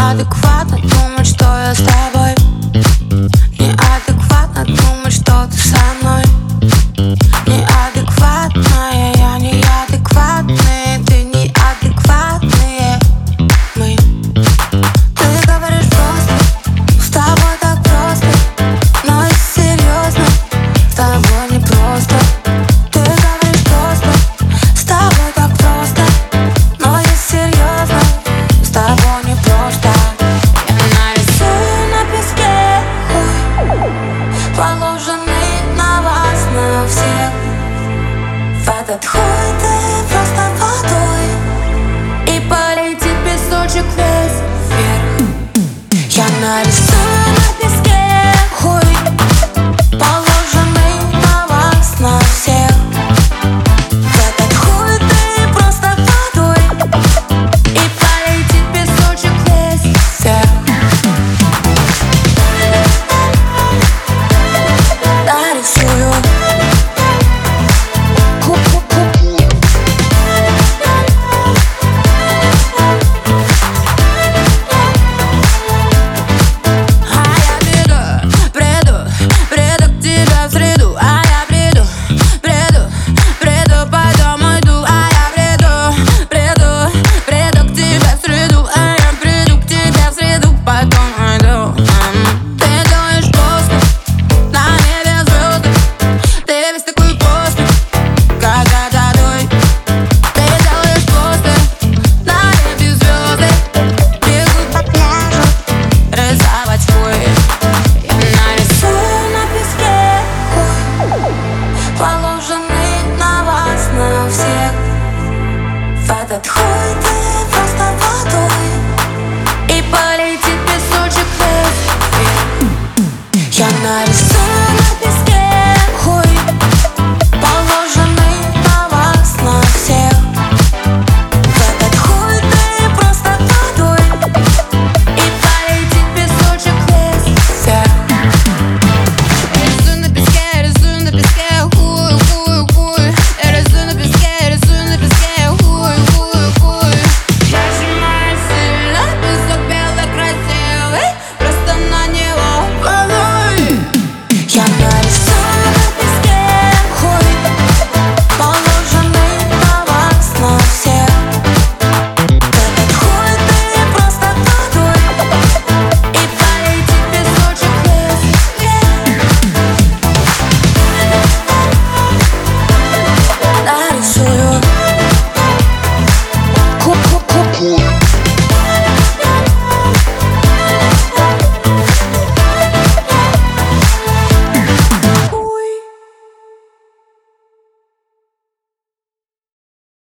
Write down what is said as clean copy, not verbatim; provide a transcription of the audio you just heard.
Неадекватно думать, что я с тобой. Неадекватно думать, что ты со мной. Неадекватная, я неадекватный, ты неадекватные мы. Ты говоришь просто, с тобой так просто, но если серьезно, с тобой не просто. Ты говоришь просто, с тобой так просто, но если серьезно, с тобой не просто. Я нарисую на песке хуй, положенный на вас, на всех. В этот хуй ты просто водой, и полетит песочек весь вверх. Я нарисую на песке хуй, положенный на вас, на всех. В этот хуй ты просто водой, и полетит песочек весь вверх. Нарисую. Положенный на вас, на всех. В этот хуй ты просто водой, и полетит песочек весь вверх. Я нарисую.